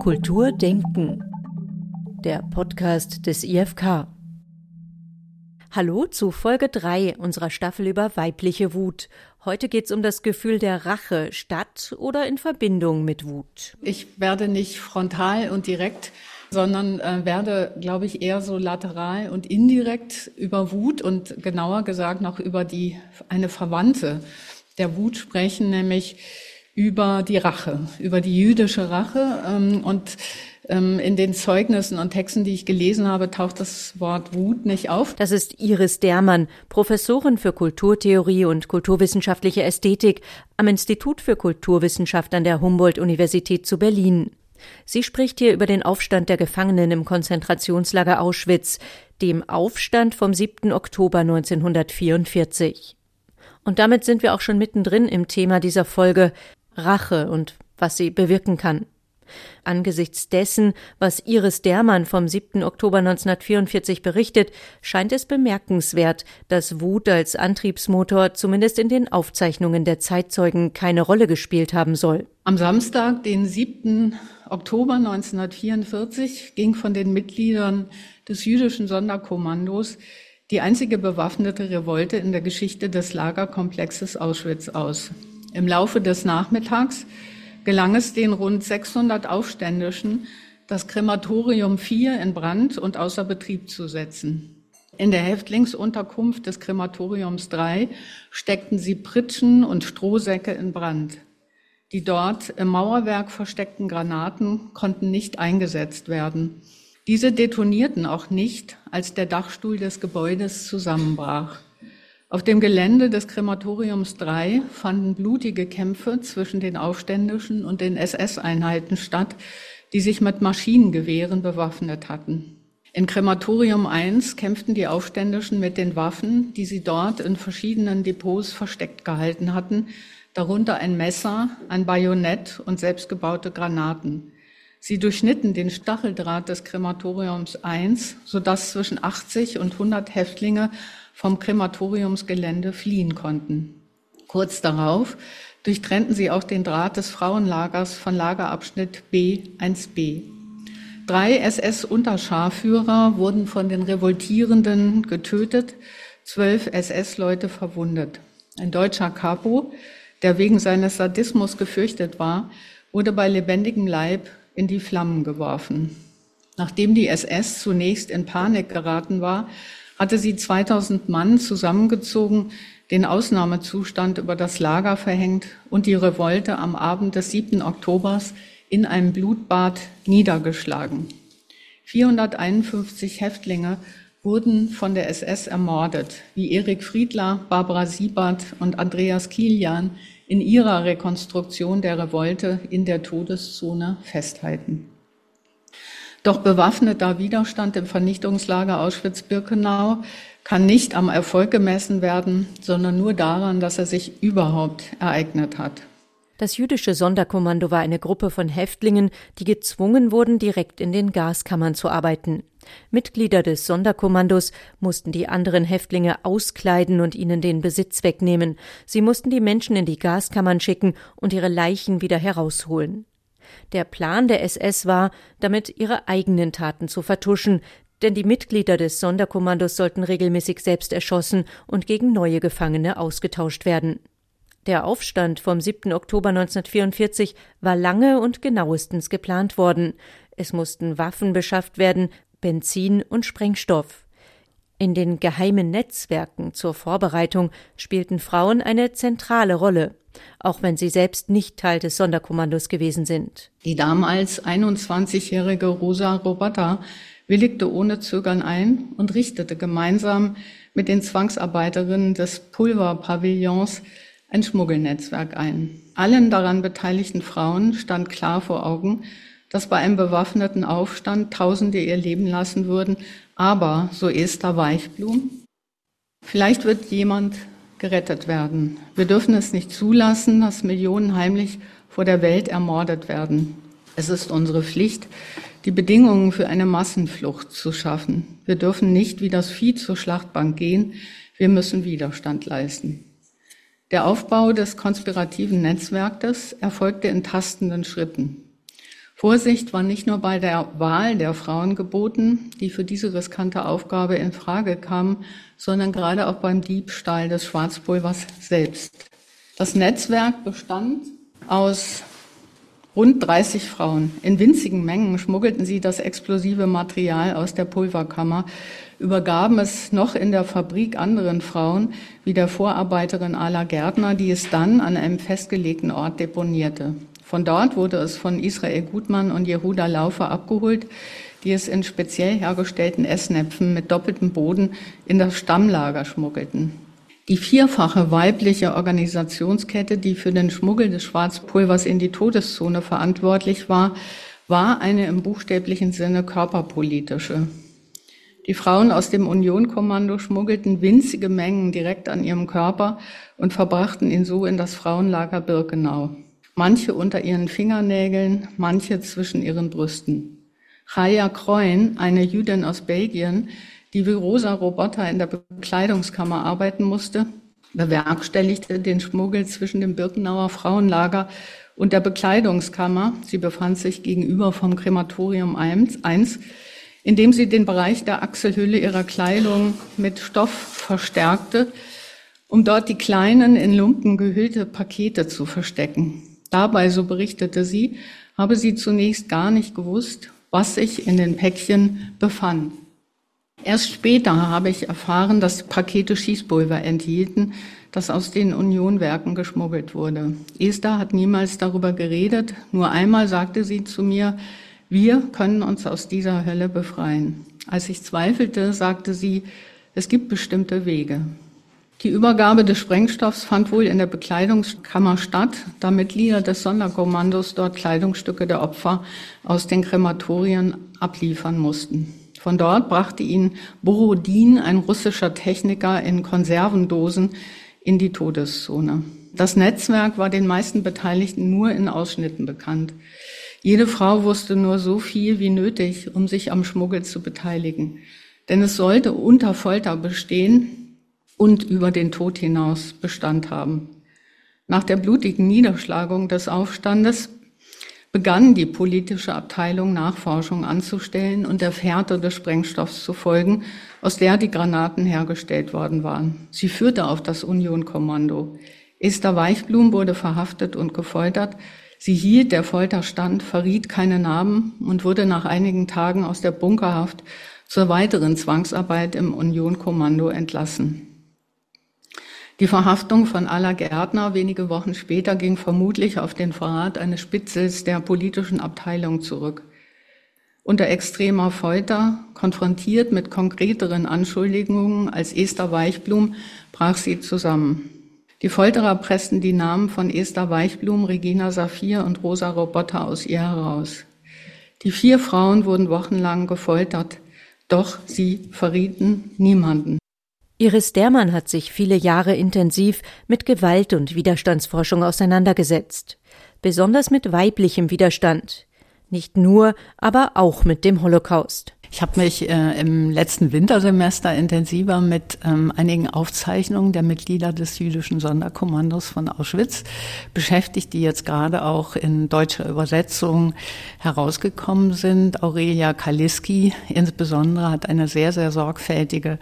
Kultur denken, der Podcast des IFK. Hallo zu Folge 3 unserer Staffel über weibliche Wut. Heute geht es um das Gefühl der Rache statt oder in Verbindung mit Wut. Ich werde nicht frontal und direkt, sondern werde, glaube ich, eher so lateral und indirekt über Wut und genauer gesagt noch über eine Verwandte der Wut sprechen, nämlich über die Rache, über die jüdische Rache. In den Zeugnissen und Texten, die ich gelesen habe, taucht das Wort Wut nicht auf. Das ist Iris Dermann, Professorin für Kulturtheorie und kulturwissenschaftliche Ästhetik am Institut für Kulturwissenschaft an der Humboldt-Universität zu Berlin. Sie spricht hier über den Aufstand der Gefangenen im Konzentrationslager Auschwitz, dem Aufstand vom 7. Oktober 1944. Und damit sind wir auch schon mittendrin im Thema dieser Folge, Rache und was sie bewirken kann. Angesichts dessen, was Iris Dermann vom 7. Oktober 1944 berichtet, scheint es bemerkenswert, dass Wut als Antriebsmotor zumindest in den Aufzeichnungen der Zeitzeugen keine Rolle gespielt haben soll. Am Samstag, den 7. Oktober 1944, ging von den Mitgliedern des jüdischen Sonderkommandos die einzige bewaffnete Revolte in der Geschichte des Lagerkomplexes Auschwitz aus. Im Laufe des Nachmittags gelang es den rund 600 Aufständischen, das Krematorium 4 in Brand und außer Betrieb zu setzen. In der Häftlingsunterkunft des Krematoriums 3 steckten sie Pritschen und Strohsäcke in Brand. Die dort im Mauerwerk versteckten Granaten konnten nicht eingesetzt werden. Diese detonierten auch nicht, als der Dachstuhl des Gebäudes zusammenbrach. Auf dem Gelände des Krematoriums 3 fanden blutige Kämpfe zwischen den Aufständischen und den SS-Einheiten statt, die sich mit Maschinengewehren bewaffnet hatten. In Krematorium 1 kämpften die Aufständischen mit den Waffen, die sie dort in verschiedenen Depots versteckt gehalten hatten, darunter ein Messer, ein Bajonett und selbstgebaute Granaten. Sie durchschnitten den Stacheldraht des Krematoriums 1, sodass zwischen 80 und 100 Häftlinge vom Krematoriumsgelände fliehen konnten. Kurz darauf durchtrennten sie auch den Draht des Frauenlagers von Lagerabschnitt B1b. 3 SS-Unterscharführer wurden von den Revoltierenden getötet, 12 SS-Leute verwundet. Ein deutscher Kapo, der wegen seines Sadismus gefürchtet war, wurde bei lebendigem Leib in die Flammen geworfen. Nachdem die SS zunächst in Panik geraten war, hatte sie 2000 Mann zusammengezogen, den Ausnahmezustand über das Lager verhängt und die Revolte am Abend des 7. Oktobers in einem Blutbad niedergeschlagen. 451 Häftlinge wurden von der SS ermordet, wie Erik Friedler, Barbara Siebert und Andreas Kilian in ihrer Rekonstruktion der Revolte in der Todeszone festhalten. Doch bewaffneter Widerstand im Vernichtungslager Auschwitz-Birkenau kann nicht am Erfolg gemessen werden, sondern nur daran, dass er sich überhaupt ereignet hat. Das jüdische Sonderkommando war eine Gruppe von Häftlingen, die gezwungen wurden, direkt in den Gaskammern zu arbeiten. Mitglieder des Sonderkommandos mussten die anderen Häftlinge auskleiden und ihnen den Besitz wegnehmen. Sie mussten die Menschen in die Gaskammern schicken und ihre Leichen wieder herausholen. Der Plan der SS war, damit ihre eigenen Taten zu vertuschen, denn die Mitglieder des Sonderkommandos sollten regelmäßig selbst erschossen und gegen neue Gefangene ausgetauscht werden. Der Aufstand vom 7. Oktober 1944 war lange und genauestens geplant worden. Es mussten Waffen beschafft werden, Benzin und Sprengstoff. In den geheimen Netzwerken zur Vorbereitung spielten Frauen eine zentrale Rolle, auch wenn sie selbst nicht Teil des Sonderkommandos gewesen sind. Die damals 21-jährige Rosa Robata willigte ohne Zögern ein und richtete gemeinsam mit den Zwangsarbeiterinnen des Pulverpavillons ein Schmuggelnetzwerk ein. Allen daran beteiligten Frauen stand klar vor Augen, dass bei einem bewaffneten Aufstand Tausende ihr Leben lassen würden, aber, so Esther Weichblum, vielleicht wird jemand gerettet werden. Wir dürfen es nicht zulassen, dass Millionen heimlich vor der Welt ermordet werden. Es ist unsere Pflicht, die Bedingungen für eine Massenflucht zu schaffen. Wir dürfen nicht wie das Vieh zur Schlachtbank gehen, wir müssen Widerstand leisten. Der Aufbau des konspirativen Netzwerkes erfolgte in tastenden Schritten. Vorsicht war nicht nur bei der Wahl der Frauen geboten, die für diese riskante Aufgabe in Frage kamen, sondern gerade auch beim Diebstahl des Schwarzpulvers selbst. Das Netzwerk bestand aus rund 30 Frauen. In winzigen Mengen schmuggelten sie das explosive Material aus der Pulverkammer, übergaben es noch in der Fabrik anderen Frauen, wie der Vorarbeiterin Ala Gärtner, die es dann an einem festgelegten Ort deponierte. Von dort wurde es von Israel Gutmann und Jehuda Laufer abgeholt, die es in speziell hergestellten Essnäpfen mit doppeltem Boden in das Stammlager schmuggelten. Die vierfache weibliche Organisationskette, die für den Schmuggel des Schwarzpulvers in die Todeszone verantwortlich war, war eine im buchstäblichen Sinne körperpolitische. Die Frauen aus dem Union-Kommando schmuggelten winzige Mengen direkt an ihrem Körper und verbrachten ihn so in das Frauenlager Birkenau. Manche unter ihren Fingernägeln, manche zwischen ihren Brüsten. Chaya Kreun, eine Jüdin aus Belgien, die wie Rosa Roboter in der Bekleidungskammer arbeiten musste, bewerkstelligte den Schmuggel zwischen dem Birkenauer Frauenlager und der Bekleidungskammer. Sie befand sich gegenüber vom Krematorium 1, indem sie den Bereich der Achselhülle ihrer Kleidung mit Stoff verstärkte, um dort die kleinen, in Lumpen gehüllte Pakete zu verstecken. Dabei, so berichtete sie, habe sie zunächst gar nicht gewusst, was sich in den Päckchen befand. Erst später habe ich erfahren, dass Pakete Schießpulver enthielten, das aus den Unionwerken geschmuggelt wurde. Esther hat niemals darüber geredet, nur einmal sagte sie zu mir, wir können uns aus dieser Hölle befreien. Als ich zweifelte, sagte sie, es gibt bestimmte Wege. Die Übergabe des Sprengstoffs fand wohl in der Bekleidungskammer statt, da Mitglieder des Sonderkommandos dort Kleidungsstücke der Opfer aus den Krematorien abliefern mussten. Von dort brachte ihn Borodin, ein russischer Techniker, in Konservendosen in die Todeszone. Das Netzwerk war den meisten Beteiligten nur in Ausschnitten bekannt. Jede Frau wusste nur so viel wie nötig, um sich am Schmuggel zu beteiligen. Denn es sollte unter Folter bestehen und über den Tod hinaus Bestand haben. Nach der blutigen Niederschlagung des Aufstandes begann die politische Abteilung Nachforschung anzustellen und der Fährte des Sprengstoffs zu folgen, aus der die Granaten hergestellt worden waren. Sie führte auf das Union-Kommando. Esther Weichblum wurde verhaftet und gefoltert. Sie hielt der Folter stand, verriet keine Namen und wurde nach einigen Tagen aus der Bunkerhaft zur weiteren Zwangsarbeit im Union-Kommando entlassen. Die Verhaftung von Ala Gärtner wenige Wochen später ging vermutlich auf den Verrat eines Spitzels der politischen Abteilung zurück. Unter extremer Folter, konfrontiert mit konkreteren Anschuldigungen als Esther Weichblum, brach sie zusammen. Die Folterer pressten die Namen von Esther Weichblum, Regina Saphir und Rosa Roboter aus ihr heraus. Die 4 Frauen wurden wochenlang gefoltert, doch sie verrieten niemanden. Iris Dermann hat sich viele Jahre intensiv mit Gewalt- und Widerstandsforschung auseinandergesetzt. Besonders mit weiblichem Widerstand. Nicht nur, aber auch mit dem Holocaust. Ich habe mich im letzten Wintersemester intensiver mit einigen Aufzeichnungen der Mitglieder des jüdischen Sonderkommandos von Auschwitz beschäftigt, die jetzt gerade auch in deutscher Übersetzung herausgekommen sind. Aurelia Kaliski insbesondere hat eine sehr, sehr sorgfältige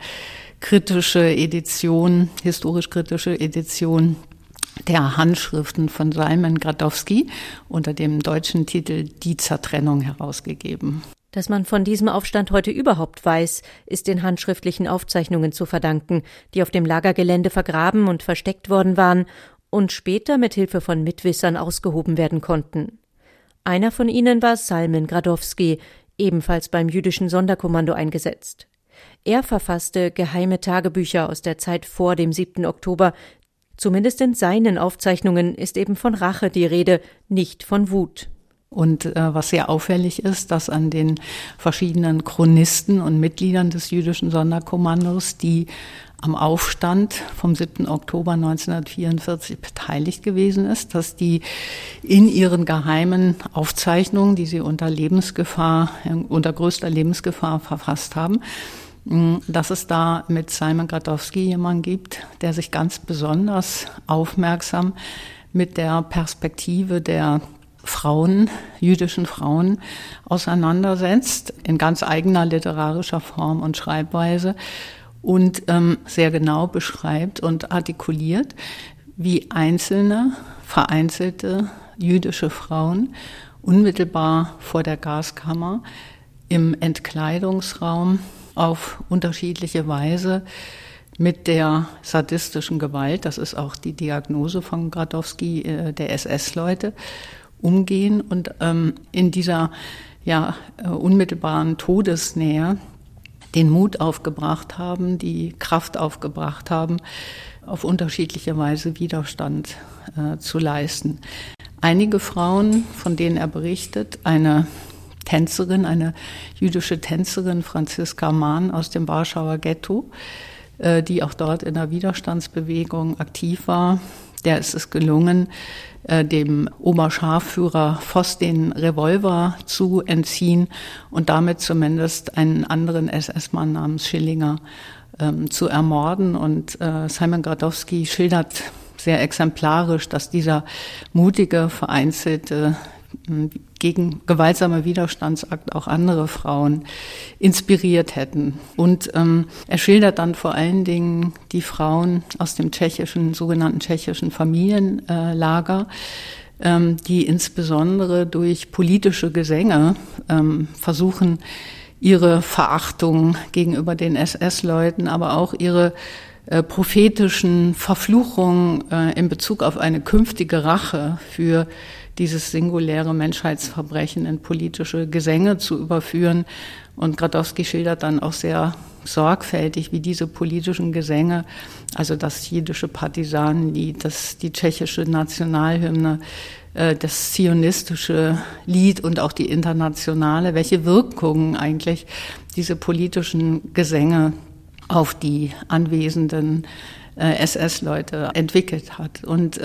historisch kritische Edition der Handschriften von Salmen Gradowski unter dem deutschen Titel Die Zertrennung herausgegeben. Dass man von diesem Aufstand heute überhaupt weiß, ist den handschriftlichen Aufzeichnungen zu verdanken, die auf dem Lagergelände vergraben und versteckt worden waren und später mit Hilfe von Mitwissern ausgehoben werden konnten. Einer von ihnen war Salmen Gradowski, ebenfalls beim jüdischen Sonderkommando eingesetzt. Er verfasste geheime Tagebücher aus der Zeit vor dem 7. Oktober. Zumindest in seinen Aufzeichnungen ist eben von Rache die Rede, nicht von Wut. Und was sehr auffällig ist, dass an den verschiedenen Chronisten und Mitgliedern des jüdischen Sonderkommandos, die am Aufstand vom 7. Oktober 1944 beteiligt gewesen ist, dass die in ihren geheimen Aufzeichnungen, die sie unter größter Lebensgefahr verfasst haben, dass es da mit Salmen Gradowski jemanden gibt, der sich ganz besonders aufmerksam mit der Perspektive der Frauen, jüdischen Frauen auseinandersetzt, in ganz eigener literarischer Form und Schreibweise und sehr genau beschreibt und artikuliert, wie einzelne, vereinzelte jüdische Frauen unmittelbar vor der Gaskammer im Entkleidungsraum auf unterschiedliche Weise mit der sadistischen Gewalt, das ist auch die Diagnose von Gradowski, der SS-Leute, umgehen und in dieser unmittelbaren Todesnähe den Mut aufgebracht haben, die Kraft aufgebracht haben, auf unterschiedliche Weise Widerstand zu leisten. Einige Frauen, von denen er berichtet, eine Tänzerin, eine jüdische Tänzerin, Franziska Mahn aus dem Warschauer Ghetto, die auch dort in der Widerstandsbewegung aktiv war, der ist es gelungen, dem Oberscharführer Voss den Revolver zu entziehen und damit zumindest einen anderen SS-Mann namens Schillinger zu ermorden. Und Simon Gradowski schildert sehr exemplarisch, dass dieser mutige, vereinzelte, gegen gewaltsame Widerstandsakt auch andere Frauen inspiriert hätten. Und er schildert dann vor allen Dingen die Frauen aus dem sogenannten tschechischen Familienlager, die insbesondere durch politische Gesänge versuchen, ihre Verachtung gegenüber den SS-Leuten, aber auch ihre prophetischen Verfluchungen in Bezug auf eine künftige Rache für dieses singuläre Menschheitsverbrechen in politische Gesänge zu überführen. Und Gradowski schildert dann auch sehr sorgfältig, wie diese politischen Gesänge, also das jiddische Partisanenlied, die tschechische Nationalhymne, das zionistische Lied und auch die internationale, welche Wirkungen eigentlich diese politischen Gesänge auf die anwesenden SS-Leute entwickelt hat. Und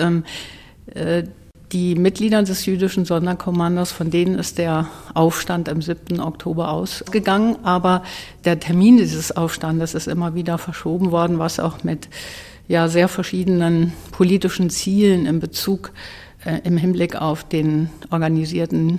die Mitglieder des jüdischen Sonderkommandos, von denen ist der Aufstand am 7. Oktober ausgegangen, aber der Termin dieses Aufstandes ist immer wieder verschoben worden, was auch mit sehr verschiedenen politischen Zielen in Bezug im Hinblick auf die organisierten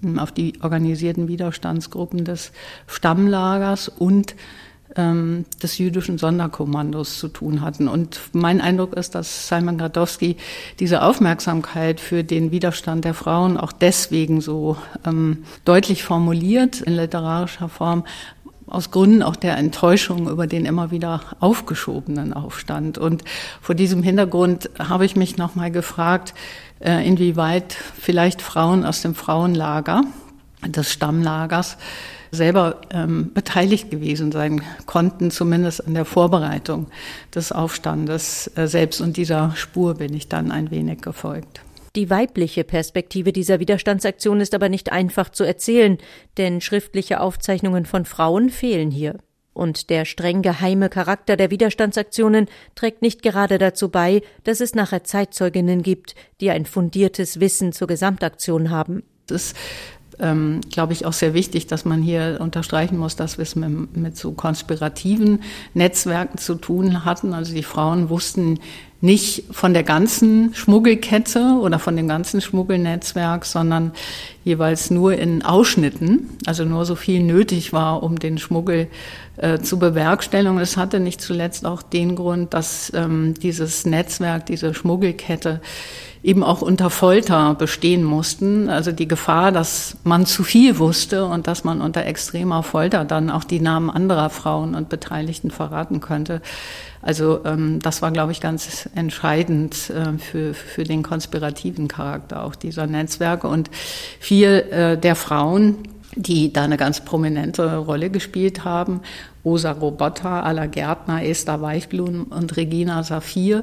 Widerstandsgruppen des Stammlagers und des jüdischen Sonderkommandos zu tun hatten. Und mein Eindruck ist, dass Simon Gradowski diese Aufmerksamkeit für den Widerstand der Frauen auch deswegen so deutlich formuliert in literarischer Form, aus Gründen auch der Enttäuschung über den immer wieder aufgeschobenen Aufstand. Und vor diesem Hintergrund habe ich mich nochmal gefragt, inwieweit vielleicht Frauen aus dem Frauenlager, des Stammlagers, selber beteiligt gewesen sein konnten, zumindest an der Vorbereitung des Aufstandes selbst. Und dieser Spur bin ich dann ein wenig gefolgt. Die weibliche Perspektive dieser Widerstandsaktion ist aber nicht einfach zu erzählen, denn schriftliche Aufzeichnungen von Frauen fehlen hier. Und der streng geheime Charakter der Widerstandsaktionen trägt nicht gerade dazu bei, dass es nachher Zeitzeuginnen gibt, die ein fundiertes Wissen zur Gesamtaktion haben. Das ist glaube ich, auch sehr wichtig, dass man hier unterstreichen muss, dass wir es mit so konspirativen Netzwerken zu tun hatten. Also die Frauen wussten nicht von der ganzen Schmuggelkette oder von dem ganzen Schmuggelnetzwerk, sondern jeweils nur in Ausschnitten, also nur so viel nötig war, um den Schmuggel zu bewerkstelligen. Es hatte nicht zuletzt auch den Grund, dass dieses Netzwerk, diese Schmuggelkette eben auch unter Folter bestehen mussten. Also die Gefahr, dass man zu viel wusste und dass man unter extremer Folter dann auch die Namen anderer Frauen und Beteiligten verraten könnte. Also das war, glaube ich, ganz entscheidend für den konspirativen Charakter auch dieser Netzwerke. Und viel der Frauen, die da eine ganz prominente Rolle gespielt haben, Rosa Robotta, Alla Gärtner, Esther Weichblum und Regina Saphir,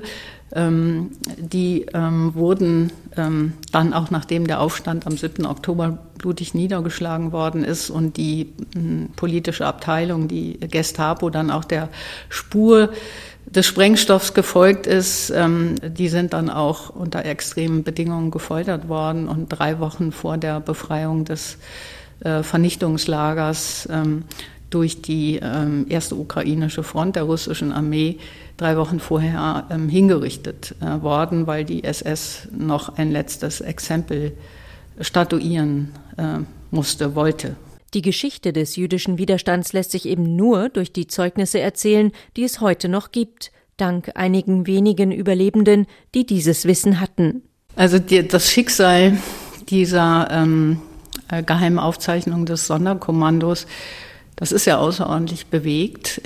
die wurden dann auch, nachdem der Aufstand am 7. Oktober blutig niedergeschlagen worden ist und die politische Abteilung, die Gestapo, dann auch der Spur des Sprengstoffs gefolgt ist, die sind dann auch unter extremen Bedingungen gefoltert worden und 3 Wochen vor der Befreiung des Vernichtungslagers durch die erste ukrainische Front der russischen Armee 3 Wochen vorher hingerichtet worden, weil die SS noch ein letztes Exempel statuieren wollte. Die Geschichte des jüdischen Widerstands lässt sich eben nur durch die Zeugnisse erzählen, die es heute noch gibt, dank einigen wenigen Überlebenden, die dieses Wissen hatten. Also das Schicksal dieser geheimen Aufzeichnung des Sonderkommandos, das ist ja außerordentlich bewegt,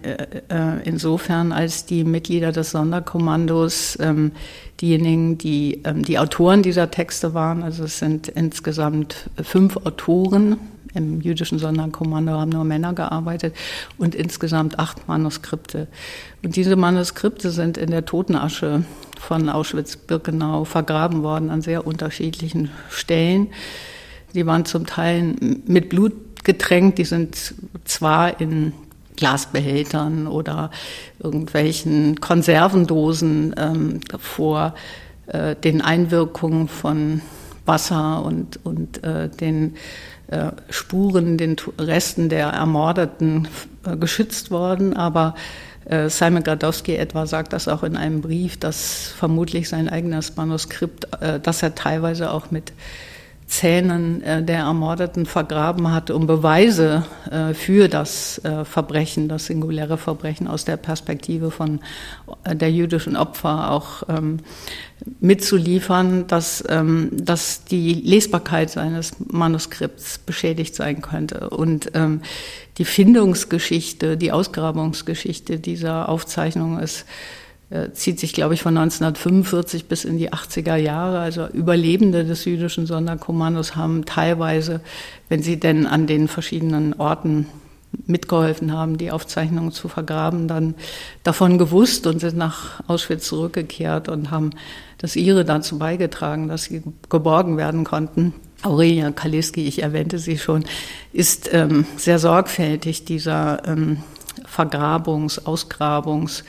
insofern als die Mitglieder des Sonderkommandos diejenigen, die Autoren dieser Texte waren. Also es sind insgesamt 5 Autoren. Im jüdischen Sonderkommando haben nur Männer gearbeitet und insgesamt 8 Manuskripte. Und diese Manuskripte sind in der Totenasche von Auschwitz-Birkenau vergraben worden an sehr unterschiedlichen Stellen. Die waren zum Teil mit Blut getränkt, die sind zwar in Glasbehältern oder irgendwelchen Konservendosen vor den Einwirkungen von Wasser und den Spuren, den Resten der Ermordeten geschützt worden. Aber Simon Gradowski etwa sagt das auch in einem Brief, dass vermutlich sein eigenes Manuskript, das er teilweise auch mit Zähnen der Ermordeten vergraben hat, um Beweise für das Verbrechen, das singuläre Verbrechen aus der Perspektive von der jüdischen Opfer auch mitzuliefern, dass die Lesbarkeit seines Manuskripts beschädigt sein könnte. Und die Findungsgeschichte, die Ausgrabungsgeschichte dieser Aufzeichnung zieht sich, glaube ich, von 1945 bis in die 80er Jahre. Also Überlebende des jüdischen Sonderkommandos haben teilweise, wenn sie denn an den verschiedenen Orten mitgeholfen haben, die Aufzeichnungen zu vergraben, dann davon gewusst und sind nach Auschwitz zurückgekehrt und haben das ihre dazu beigetragen, dass sie geborgen werden konnten. Aurelia Kaliski, ich erwähnte sie schon, ist sehr sorgfältig dieser Vergrabungs-, Ausgrabungs-,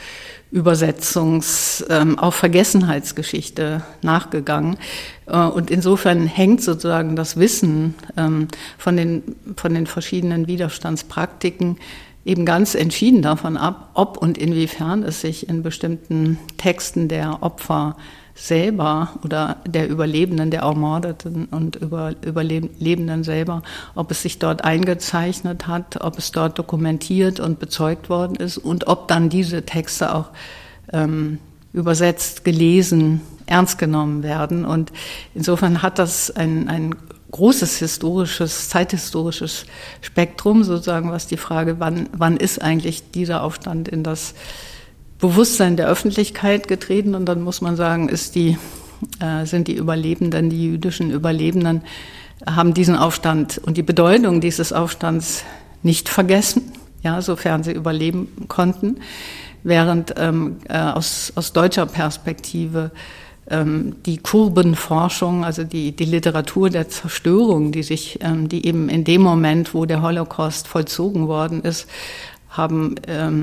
auch Vergessenheitsgeschichte nachgegangen. Und insofern hängt sozusagen das Wissen von den verschiedenen Widerstandspraktiken eben ganz entschieden davon ab, ob und inwiefern es sich in bestimmten Texten der Opfer selber oder der Überlebenden, der Ermordeten und Überlebenden selber, ob es sich dort eingezeichnet hat, ob es dort dokumentiert und bezeugt worden ist und ob dann diese Texte auch übersetzt, gelesen, ernst genommen werden. Und insofern hat das ein großes zeithistorisches Spektrum, sozusagen, was die Frage, wann ist eigentlich dieser Aufstand in das Bewusstsein der Öffentlichkeit getreten, und dann muss man sagen, sind die Überlebenden, die jüdischen Überlebenden, haben diesen Aufstand und die Bedeutung dieses Aufstands nicht vergessen, ja, sofern sie überleben konnten, während aus deutscher Perspektive die Kurbenforschung, also die Literatur der Zerstörung, die eben in dem Moment, wo der Holocaust vollzogen worden ist, haben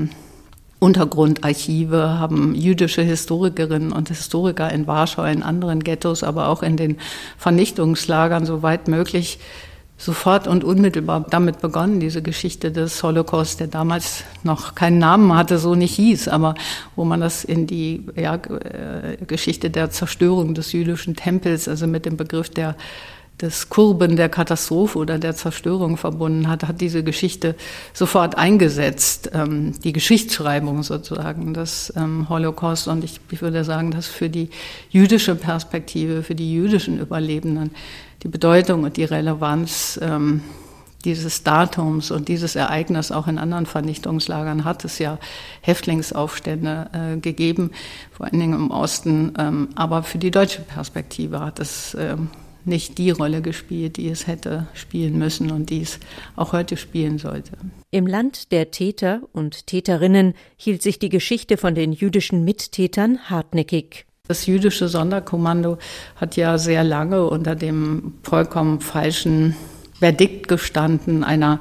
Untergrundarchive, haben jüdische Historikerinnen und Historiker in Warschau, in anderen Ghettos, aber auch in den Vernichtungslagern, soweit möglich, sofort und unmittelbar damit begonnen, diese Geschichte des Holocaust, der damals noch keinen Namen hatte, so nicht hieß, aber wo man das in die Geschichte der Zerstörung des jüdischen Tempels, also mit dem Begriff des Kurben, der Katastrophe oder der Zerstörung verbunden hat diese Geschichte sofort eingesetzt, die Geschichtsschreibung sozusagen des Holocaust. Und ich würde sagen, dass für die jüdische Perspektive, für die jüdischen Überlebenden die Bedeutung und die Relevanz dieses Datums und dieses Ereignis auch in anderen Vernichtungslagern hat es ja Häftlingsaufstände gegeben, vor allen Dingen im Osten. Aber für die deutsche Perspektive hat es nicht die Rolle gespielt, die es hätte spielen müssen und die es auch heute spielen sollte. Im Land der Täter und Täterinnen hielt sich die Geschichte von den jüdischen Mittätern hartnäckig. Das jüdische Sonderkommando hat ja sehr lange unter dem vollkommen falschen Verdikt gestanden, einer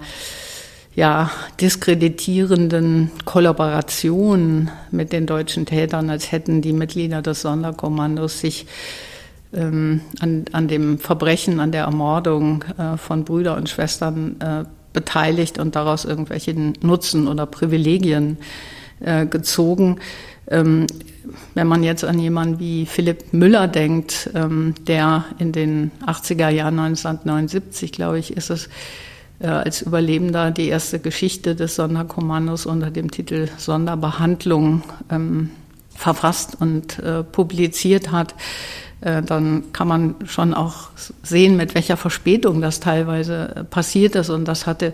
diskreditierenden Kollaboration mit den deutschen Tätern, als hätten die Mitglieder des Sonderkommandos sich an dem Verbrechen, an der Ermordung von Brüdern und Schwestern beteiligt und daraus irgendwelche Nutzen oder Privilegien gezogen. Wenn man jetzt an jemanden wie Philipp Müller denkt, der in den 80er Jahren, 1979, glaube ich, ist es, als Überlebender die erste Geschichte des Sonderkommandos unter dem Titel Sonderbehandlung verfasst und publiziert hat, dann kann man schon auch sehen, mit welcher Verspätung das teilweise passiert ist. Und das hatte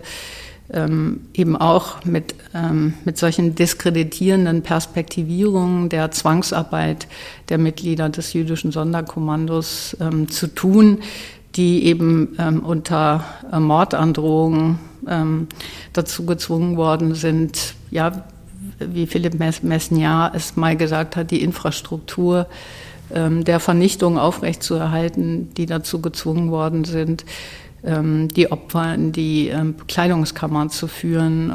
eben auch mit solchen diskreditierenden Perspektivierungen der Zwangsarbeit der Mitglieder des jüdischen Sonderkommandos zu tun, die eben unter Mordandrohungen dazu gezwungen worden sind, ja, wie Philipp Mesnier es mal gesagt hat, die Infrastruktur der Vernichtung aufrechtzuerhalten, die dazu gezwungen worden sind, die Opfer in die Bekleidungskammern zu führen,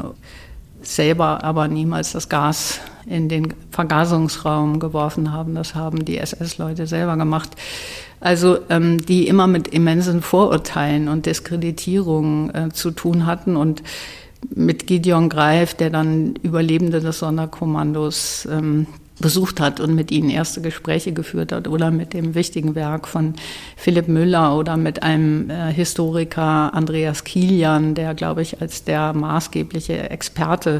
selber aber niemals das Gas in den Vergasungsraum geworfen haben. Das haben die SS-Leute selber gemacht. Also die immer mit immensen Vorurteilen und Diskreditierungen zu tun hatten. Und mit Gideon Greif, der dann Überlebende des Sonderkommandos besucht hat und mit ihnen erste Gespräche geführt hat, oder mit dem wichtigen Werk von Philipp Müller oder mit einem Historiker Andreas Kilian, der, glaube ich, als der maßgebliche Experte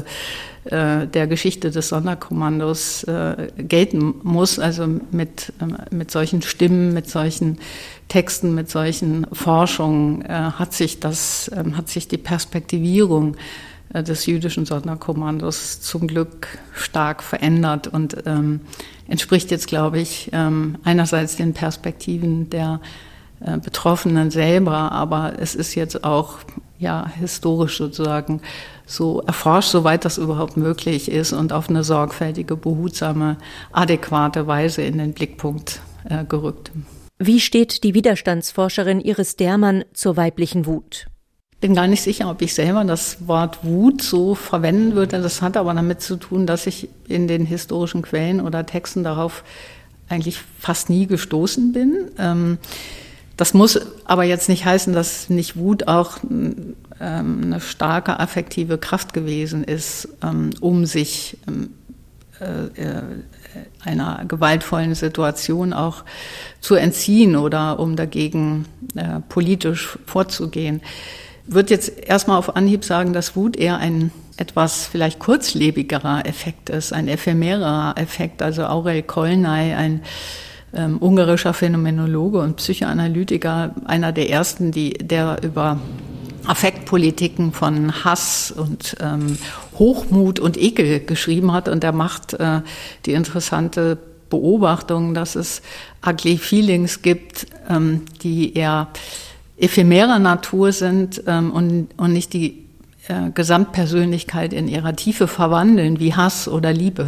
der Geschichte des Sonderkommandos gelten muss. Also mit solchen Stimmen, mit solchen Texten, mit solchen Forschungen hat sich die Perspektivierung des jüdischen Sonderkommandos zum Glück stark verändert und entspricht jetzt, glaube ich, einerseits den Perspektiven der Betroffenen selber, aber es ist jetzt auch historisch sozusagen so erforscht, soweit das überhaupt möglich ist und auf eine sorgfältige, behutsame, adäquate Weise in den Blickpunkt gerückt. Wie steht die Widerstandsforscherin Iris Dermann zur weiblichen Wut? Ich bin gar nicht sicher, ob ich selber das Wort Wut so verwenden würde. Das hat aber damit zu tun, dass ich in den historischen Quellen oder Texten darauf eigentlich fast nie gestoßen bin. Das muss aber jetzt nicht heißen, dass nicht Wut auch eine starke affektive Kraft gewesen ist, um sich einer gewaltvollen Situation auch zu entziehen oder um dagegen politisch vorzugehen. Würde jetzt erstmal auf Anhieb sagen, dass Wut eher ein etwas vielleicht kurzlebigerer Effekt ist, ein ephemerer Effekt. Also Aurel Kolnay, ein ungarischer Phänomenologe und Psychoanalytiker, einer der ersten, der über Affektpolitiken von Hass und Hochmut und Ekel geschrieben hat. Und er macht die interessante Beobachtung, dass es ugly feelings gibt, die eher ephemerer Natur sind und nicht die Gesamtpersönlichkeit in ihrer Tiefe verwandeln, wie Hass oder Liebe.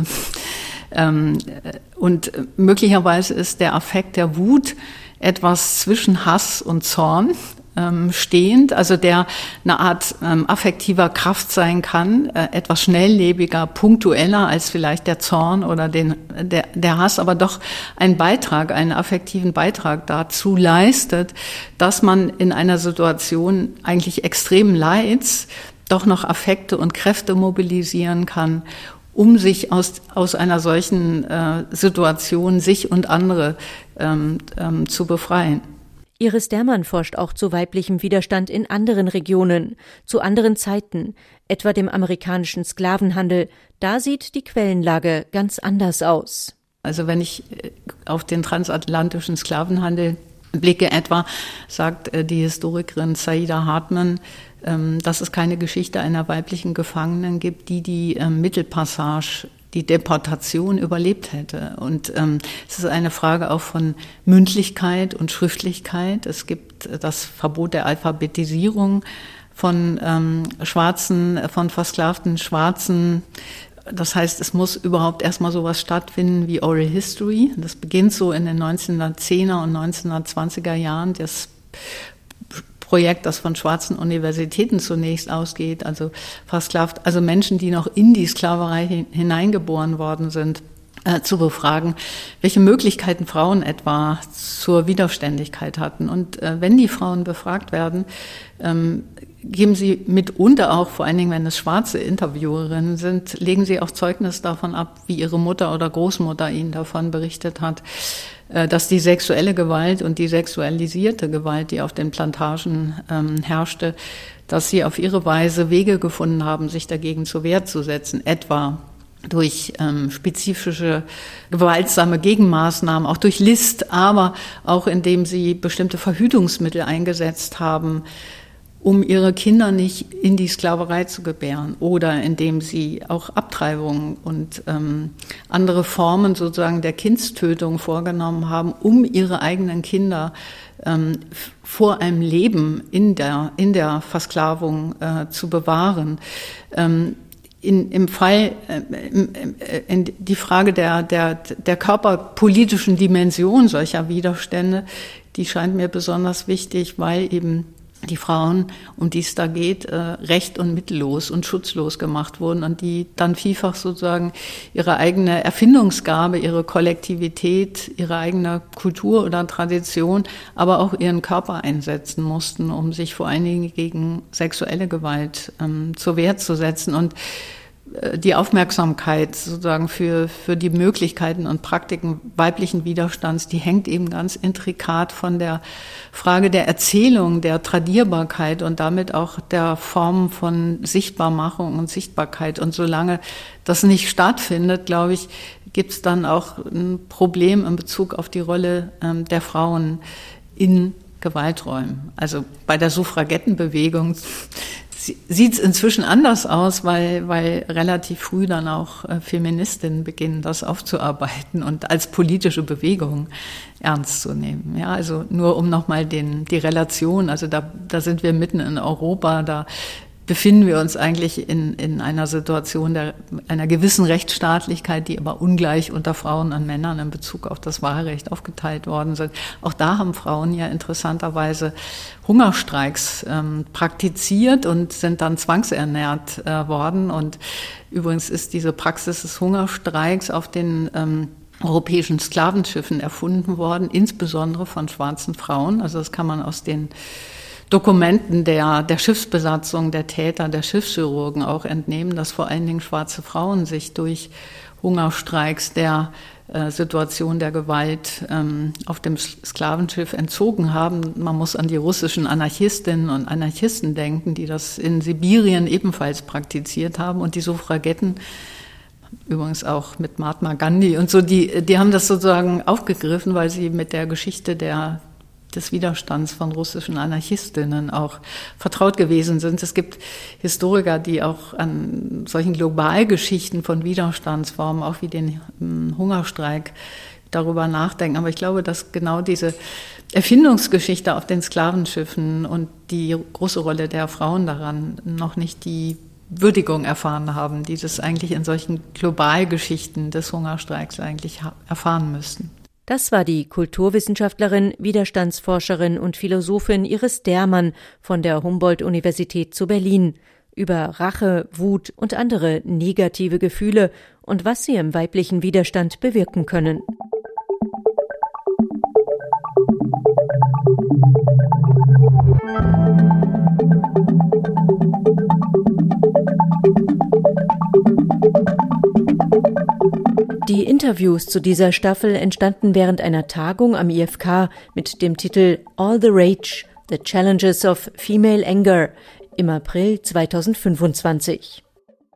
Und möglicherweise ist der Affekt der Wut etwas zwischen Hass und Zorn stehend, also der eine Art affektiver Kraft sein kann, etwas schnelllebiger, punktueller als vielleicht der Zorn oder der Hass, aber doch einen affektiven Beitrag dazu leistet, dass man in einer Situation eigentlich extremen Leids doch noch Affekte und Kräfte mobilisieren kann, um sich aus einer solchen Situation sich und andere zu befreien. Iris Dermann forscht auch zu weiblichem Widerstand in anderen Regionen, zu anderen Zeiten, etwa dem amerikanischen Sklavenhandel. Da sieht die Quellenlage ganz anders aus. Also wenn ich auf den transatlantischen Sklavenhandel blicke etwa, sagt die Historikerin Saida Hartman, dass es keine Geschichte einer weiblichen Gefangenen gibt, die Mittelpassage, die Deportation überlebt hätte. Und es ist eine Frage auch von Mündlichkeit und Schriftlichkeit. Es gibt das Verbot der Alphabetisierung von von versklavten Schwarzen. Das heißt, es muss überhaupt erstmal sowas stattfinden wie Oral History. Das beginnt so in den 1910er und 1920er Jahren. Das Projekt, das von schwarzen Universitäten zunächst ausgeht, also versklavt, also Menschen, die noch in die Sklaverei hineingeboren worden sind, zu befragen, welche Möglichkeiten Frauen etwa zur Widerständigkeit hatten. Und wenn die Frauen befragt werden, geben Sie mitunter auch, vor allen Dingen, wenn es schwarze Interviewerinnen sind, legen Sie auch Zeugnis davon ab, wie Ihre Mutter oder Großmutter Ihnen davon berichtet hat, dass die sexuelle Gewalt und die sexualisierte Gewalt, die auf den Plantagen herrschte, dass sie auf ihre Weise Wege gefunden haben, sich dagegen zur Wehr zu setzen, etwa durch spezifische gewaltsame Gegenmaßnahmen, auch durch List, aber auch indem sie bestimmte Verhütungsmittel eingesetzt haben, um ihre Kinder nicht in die Sklaverei zu gebären, oder indem sie auch Abtreibungen und andere Formen sozusagen der Kindstötung vorgenommen haben, um ihre eigenen Kinder vor einem Leben in der Versklavung zu bewahren. Im Fall, in die Frage der körperpolitischen Dimension solcher Widerstände, die scheint mir besonders wichtig, weil eben die Frauen, um die es da geht, recht- und mittellos und schutzlos gemacht wurden und die dann vielfach sozusagen ihre eigene Erfindungsgabe, ihre Kollektivität, ihre eigene Kultur oder Tradition, aber auch ihren Körper einsetzen mussten, um sich vor allen Dingen gegen sexuelle Gewalt zur Wehr zu setzen. Und die Aufmerksamkeit sozusagen für die Möglichkeiten und Praktiken weiblichen Widerstands, die hängt eben ganz intrikat von der Frage der Erzählung, der Tradierbarkeit und damit auch der Form von Sichtbarmachung und Sichtbarkeit. Und solange das nicht stattfindet, glaube ich, gibt es dann auch ein Problem in Bezug auf die Rolle der Frauen in Gewalträumen. Also bei der Suffragettenbewegung sieht es inzwischen anders aus, weil relativ früh dann auch Feministinnen beginnen, das aufzuarbeiten und als politische Bewegung ernst zu nehmen. Ja, also nur um nochmal die Relation, also da sind wir mitten in Europa, da befinden wir uns eigentlich in einer Situation einer gewissen Rechtsstaatlichkeit, die aber ungleich unter Frauen und Männern in Bezug auf das Wahlrecht aufgeteilt worden sind. Auch da haben Frauen ja interessanterweise Hungerstreiks praktiziert und sind dann zwangsernährt worden. Und übrigens ist diese Praxis des Hungerstreiks auf den europäischen Sklavenschiffen erfunden worden, insbesondere von schwarzen Frauen. Also das kann man aus den Dokumenten der Schiffsbesatzung, der Täter, der Schiffschirurgen auch entnehmen, dass vor allen Dingen schwarze Frauen sich durch Hungerstreiks der Situation der Gewalt auf dem Sklavenschiff entzogen haben. Man muss an die russischen Anarchistinnen und Anarchisten denken, die das in Sibirien ebenfalls praktiziert haben. Und die Suffragetten, übrigens auch mit Mahatma Gandhi und so, die haben das sozusagen aufgegriffen, weil sie mit der Geschichte des Widerstands von russischen Anarchistinnen auch vertraut gewesen sind. Es gibt Historiker, die auch an solchen Globalgeschichten von Widerstandsformen, auch wie den Hungerstreik, darüber nachdenken. Aber ich glaube, dass genau diese Erfindungsgeschichte auf den Sklavenschiffen und die große Rolle der Frauen daran noch nicht die Würdigung erfahren haben, die das eigentlich in solchen Globalgeschichten des Hungerstreiks eigentlich erfahren müssten. Das war die Kulturwissenschaftlerin, Widerstandsforscherin und Philosophin Iris Dermann von der Humboldt-Universität zu Berlin über Rache, Wut und andere negative Gefühle und was sie im weiblichen Widerstand bewirken können. Die Interviews zu dieser Staffel entstanden während einer Tagung am IFK mit dem Titel All the Rage – The Challenges of Female Anger im April 2025.